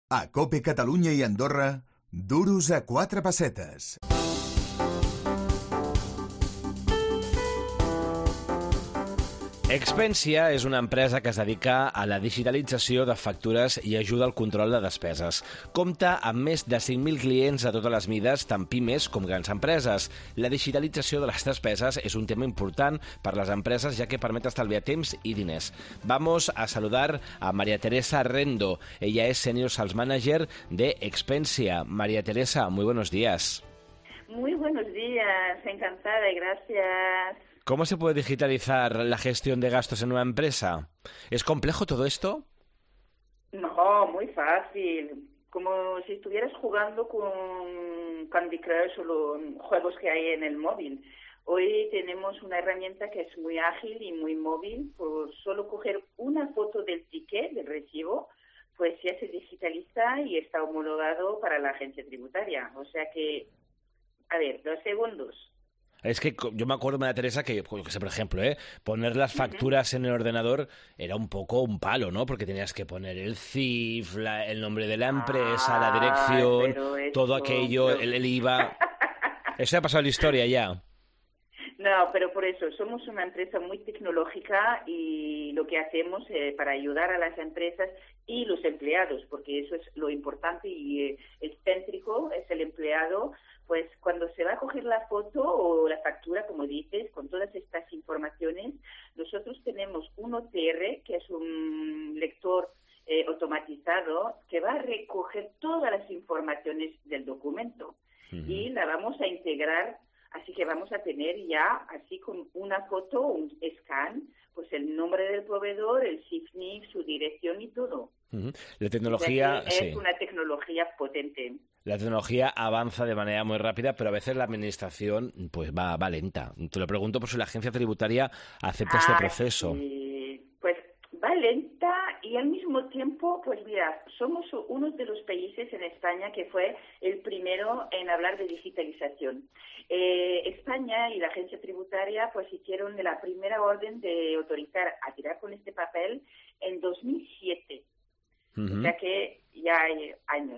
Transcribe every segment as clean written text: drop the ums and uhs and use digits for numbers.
A COPE Catalunya i Andorra, duros a 4 pessetes. Expensia és una empresa que es dedica a la digitalització de factures i ajuda al control de despeses. Compta amb més de 5.000 clients a totes les mides, tant pimes com grans empreses. La digitalització de les despeses és un tema important per les empreses, ja que permet estalviar temps i diners. Vamos a saludar a María Teresa Rendo. Ella es Senior Sales Manager de Expensia. María Teresa, muy buenos días. Muy buenos días, encantada y gracias. ¿Cómo se puede digitalizar la gestión de gastos en una empresa? ¿Es complejo todo esto? No, muy fácil. Como si estuvieras jugando con Candy Crush o los juegos que hay en el móvil. Hoy tenemos una herramienta que es muy ágil y muy móvil. Por solo coger una foto del ticket, del recibo, pues ya se digitaliza y está homologado para la agencia tributaria. O sea que, a ver, 2 segundos. Es que yo me acuerdo, María Teresa, que, por ejemplo, poner las facturas en el ordenador era un poco un palo, ¿no? Porque tenías que poner el CIF, el nombre de la empresa, la dirección, todo aquello, el IVA. Eso ha pasado la historia ya. No, pero por eso, somos una empresa muy tecnológica y lo que hacemos para ayudar a las empresas y los empleados, porque eso es lo importante y el céntrico es el empleado, pues cuando se va a coger la foto o la factura, como dices, con todas estas informaciones, nosotros tenemos un OCR, que es un lector automatizado, que va a recoger todas las informaciones del documento y la vamos a integrar. Así que vamos a tener ya, así con una foto, un scan, pues el nombre del proveedor, el CIF-NIF, su dirección y todo. La tecnología, o sea, es una tecnología potente. La tecnología avanza de manera muy rápida, pero a veces la administración pues va lenta. Te lo pregunto por si la agencia tributaria acepta este proceso. Sí. Pues va lenta y al mismo tiempo, pues mira, somos uno de los países en España que fue el primero en hablar de digitalización. España y la agencia tributaria pues hicieron la primera orden de autorizar a tirar con este papel en 2007, o sea que ya hay años.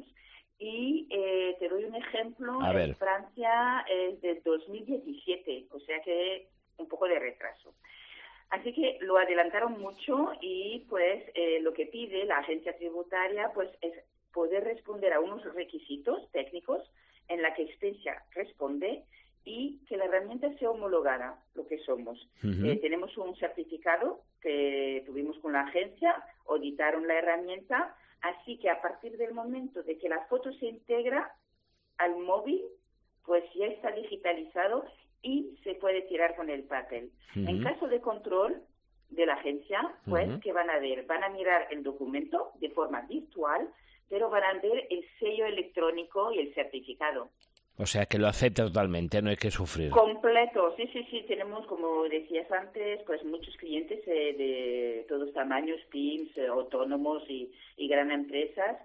Y te doy un ejemplo, en Francia es de 2017, o sea que un poco de retraso. Así que lo adelantaron mucho y pues lo que pide la agencia tributaria pues es poder responder a unos requisitos técnicos en la que Expensia responde y que la herramienta sea homologada, lo que somos. Tenemos un certificado que tuvimos con la agencia, auditaron la herramienta, así que a partir del momento de que la foto se integra al móvil, pues ya está digitalizado y se puede tirar con el papel. En caso de control de la agencia, pues, ¿qué van a ver? Van a mirar el documento de forma virtual, pero van a ver el sello electrónico y el certificado. O sea, que lo acepta totalmente, no hay que sufrir. Completo, sí. Tenemos, como decías antes, pues muchos clientes de todos tamaños, pymes, autónomos y gran empresas,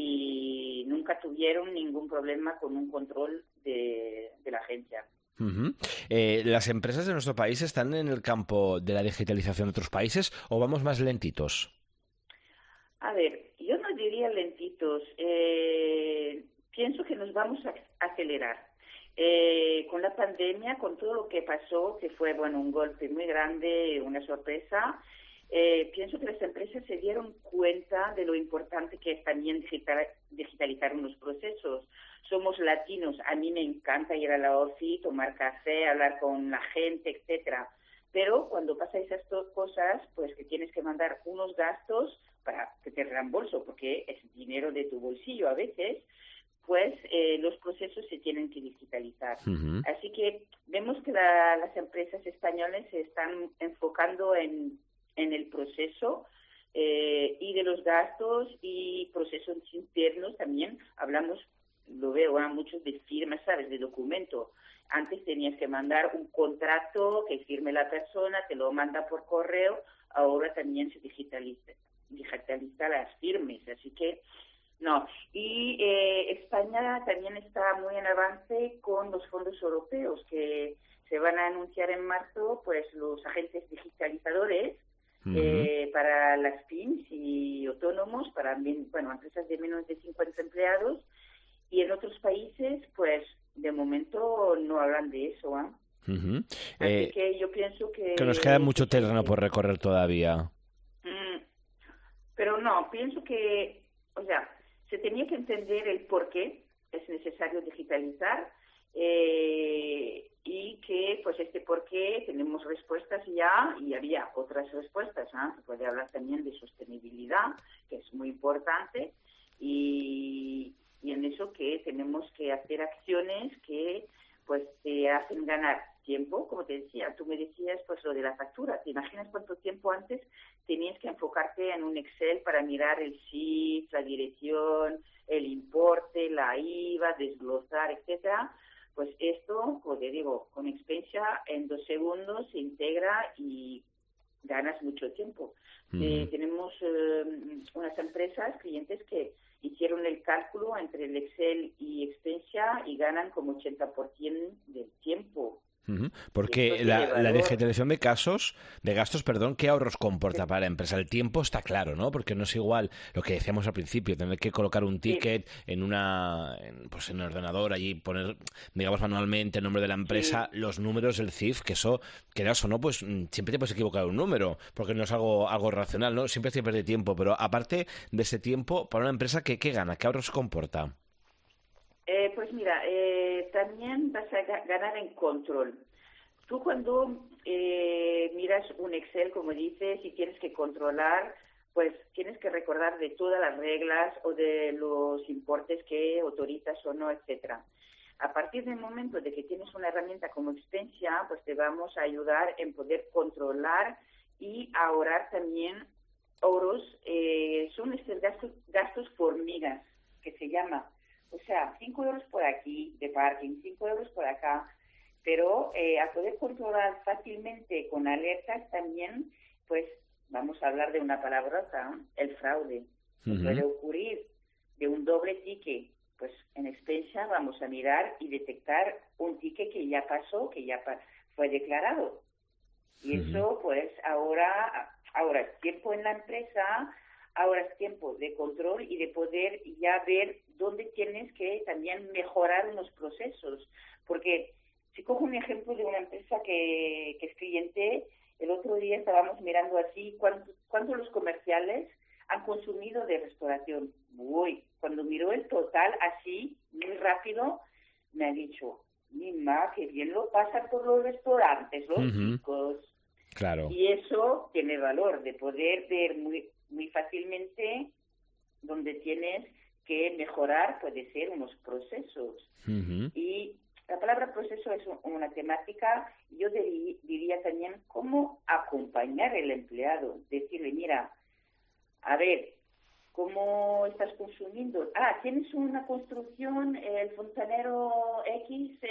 y nunca tuvieron ningún problema con un control de la agencia. ¿Las empresas de nuestro país están en el campo de la digitalización de otros países o vamos más lentitos? A ver, yo no diría lentitos. Pienso que nos vamos a acelerar. Con la pandemia, con todo lo que pasó, que fue un golpe muy grande, una sorpresa, pienso que las empresas se dieron cuenta de lo importante que es también digitalizar unos procesos. Somos latinos, a mí me encanta ir a la ofi, tomar café, hablar con la gente, etcétera. Pero cuando pasa esas cosas, pues que tienes que mandar unos gastos para que te reembolso, porque es dinero de tu bolsillo a veces, pues los procesos se tienen que digitalizar. Así que vemos que las empresas españolas se están enfocando en el proceso y de los gastos y procesos internos también. Hablamos, lo veo a muchos de firmas, ¿sabes?, de documento. Antes tenías que mandar un contrato que firme la persona, te lo manda por correo, ahora también se digitaliza las firmas, así que no. Y España también está muy en avance con los fondos europeos que se van a anunciar en marzo, pues los agentes digitalizadores para las pymes y autónomos, para empresas de menos de 50 empleados, y en otros países, pues, de momento no hablan de eso, ¿eh? Así que yo pienso que nos queda mucho terreno por recorrer todavía. Pero no, pienso que, o sea, se tenía que entender el por qué es necesario digitalizar, y que, pues, este por qué tenemos respuestas ya, y había otras respuestas, ¿eh? Se puede hablar también de sostenibilidad, que es muy importante, y en eso que tenemos que hacer acciones que, pues, te hacen ganar tiempo. Como te decía, tú me decías, pues, lo de la factura. ¿Te imaginas cuánto tiempo antes tenías que enfocarte en un Excel para mirar el SIF, la dirección, el importe, la IVA, desglosar, etcétera? Pues esto, como te digo, con Expensia en 2 segundos se integra y ganas mucho tiempo. Tenemos unas empresas, clientes que hicieron el cálculo entre el Excel y Expensia y ganan como 80% del tiempo. Porque la digitalización de gastos, ¿qué ahorros comporta para la empresa? El tiempo está claro, ¿no? Porque no es igual lo que decíamos al principio, tener que colocar un ticket en el ordenador, allí poner, digamos, manualmente el nombre de la empresa, los números del CIF, que eso, quieras o no, pues siempre te puedes equivocar un número, porque no es algo racional, ¿no? Siempre se pierde tiempo, pero aparte de ese tiempo, para una empresa, ¿qué gana? ¿Qué ahorros comporta? Pues mira, también vas a ganar en control. Tú cuando miras un Excel, como dices, y tienes que controlar, pues tienes que recordar de todas las reglas o de los importes que autorizas o no, etcétera. A partir del momento de que tienes una herramienta como Expensia, pues te vamos a ayudar en poder controlar y ahorrar también ahorros. Son estos gastos hormigas, que se llama. O sea, 5 euros por aquí de parking, 5 euros por acá, pero a poder controlar fácilmente con alertas también, pues vamos a hablar de una palabrota, el fraude. Puede ocurrir de un doble ticket, pues en Expensia vamos a mirar y detectar un ticket que ya pasó, que ya fue declarado. Y eso, pues, ahora es tiempo en la empresa, ahora es tiempo de control y de poder ya ver dónde tienes que también mejorar unos procesos. Porque si cojo un ejemplo de una empresa que es cliente, el otro día estábamos mirando así cuánto los comerciales han consumido de restauración. Cuando miró el total así, muy rápido, me ha dicho, Mima, que bien lo pasan por los restaurantes, los chicos. Claro. Y eso tiene valor, de poder ver muy, muy fácilmente donde tienes que mejorar, puede ser unos procesos. Y la palabra proceso es una temática, yo diría también cómo acompañar al empleado, decirle, mira, a ver, ¿cómo estás consumiendo? Tienes una construcción, el fontanero X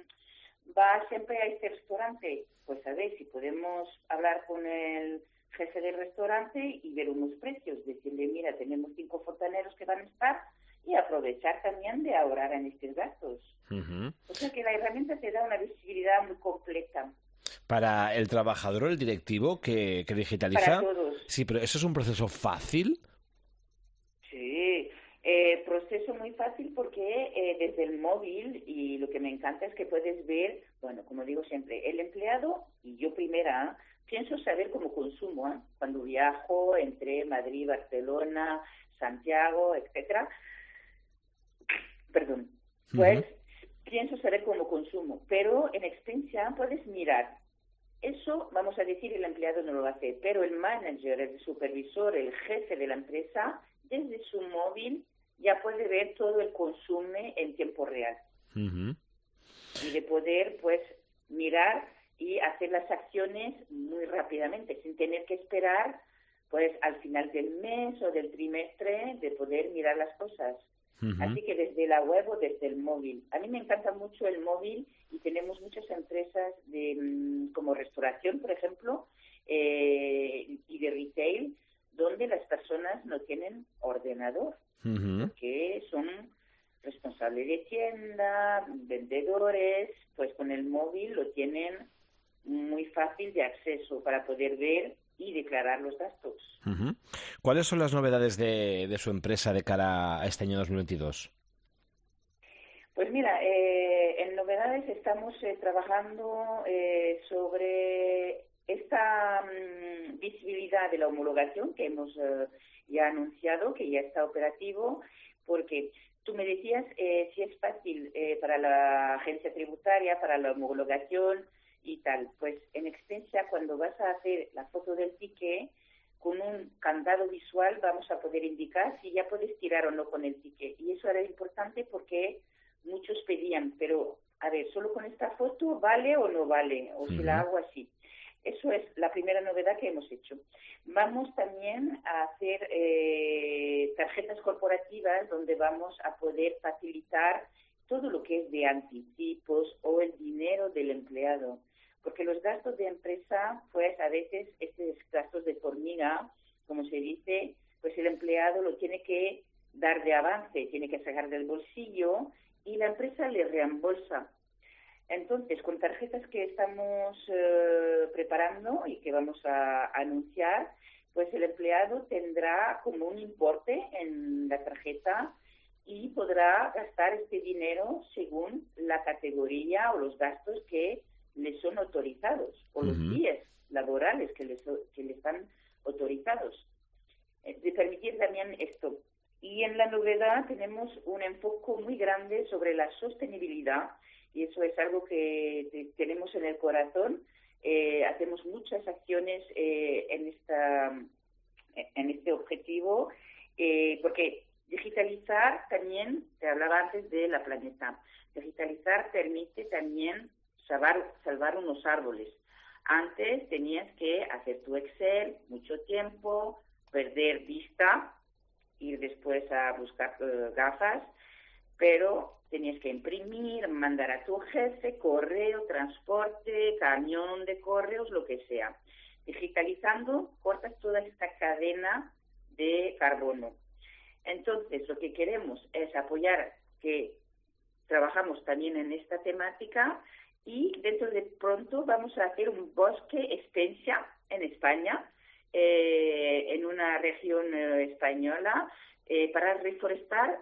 va siempre a este restaurante. Pues a ver si podemos hablar con el jefe del restaurante y ver unos precios, decirle, mira, tenemos 5 fontaneros que van a estar, y aprovechar también de ahorrar en estos gastos. O sea que la herramienta te da una visibilidad muy completa. Para el trabajador o el directivo que digitaliza. Para todos. Sí, pero ¿eso es un proceso fácil? Sí, proceso muy fácil porque desde el móvil, y lo que me encanta es que puedes ver, bueno, como digo siempre, el empleado, y yo primera, pienso saber cómo consumo, cuando viajo entre Madrid, Barcelona, Santiago, etcétera. Perdón. Pues pienso saber cómo consumo, pero en Expensia puedes mirar. Eso, vamos a decir, el empleado no lo hace, pero el manager, el supervisor, el jefe de la empresa, desde su móvil ya puede ver todo el consumo en tiempo real. Y de poder, pues, mirar y hacer las acciones muy rápidamente, sin tener que esperar, pues, al final del mes o del trimestre, de poder mirar las cosas. Así que desde la web o desde el móvil. A mí me encanta mucho el móvil y tenemos muchas empresas como restauración, por ejemplo, y de retail, donde las personas no tienen ordenador, porque son responsables de tienda, vendedores, pues con el móvil lo tienen muy fácil de acceso para poder ver y declarar los gastos. Uh-huh. ¿Cuáles son las novedades de su empresa de cara a este año 2022? Pues mira, en novedades estamos trabajando sobre esta visibilidad de la homologación que hemos ya anunciado, que ya está operativo, porque tú me decías si es fácil para la agencia tributaria, para la homologación y tal. Pues en Expensia, cuando vas a hacer la foto del ticket, con un candado visual vamos a poder indicar si ya puedes tirar o no con el ticket. Y eso era importante porque muchos pedían, pero a ver, ¿solo con esta foto vale o no vale? O si la hago así. Eso es la primera novedad que hemos hecho. Vamos también a hacer tarjetas corporativas donde vamos a poder facilitar todo lo que es de anticipos o el dinero del empleado. Porque los gastos de empresa, pues a veces estos gastos de hormiga, como se dice, pues el empleado lo tiene que dar de avance, tiene que sacar del bolsillo y la empresa le reembolsa. Entonces, con tarjetas que estamos preparando y que vamos a anunciar, pues el empleado tendrá como un importe en la tarjeta y podrá gastar este dinero según la categoría o los gastos que le son autorizados, o los días laborales que le están autorizados. De permitir también esto. Y en la novedad tenemos un enfoque muy grande sobre la sostenibilidad, y eso es algo que tenemos en el corazón. Hacemos muchas acciones en este objetivo, porque digitalizar también, te hablaba antes de la planeta, digitalizar permite también salvar unos árboles. Antes tenías que hacer tu Excel mucho tiempo, perder vista, ir después a buscar gafas, pero tenías que imprimir, mandar a tu jefe, correo, transporte, camión de correos, lo que sea. Digitalizando, cortas toda esta cadena de carbono. Entonces, lo que queremos es apoyar que trabajamos también en esta temática y dentro de pronto vamos a hacer un bosque Expensia en España, en una región española, para reforestar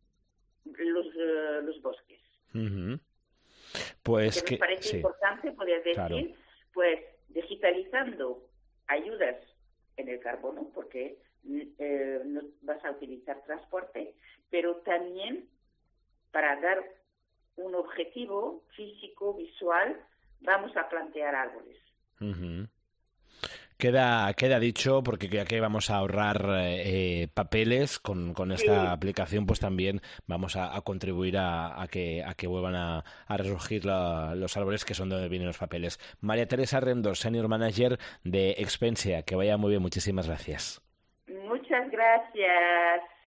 los bosques. Uh-huh. Pues que me parece importante poder decir, claro, pues digitalizando ayudas en el carbono, porque no vas a utilizar transporte, pero también para dar un objetivo físico, visual, vamos a plantear árboles. Uh-huh. Queda dicho, porque ya que vamos a ahorrar papeles con esta aplicación, pues también vamos a contribuir a que vuelvan a resurgir los árboles, que son donde vienen los papeles. María Teresa Rendós, Senior Manager de Expensia, que vaya muy bien, muchísimas gracias. Muchas gracias.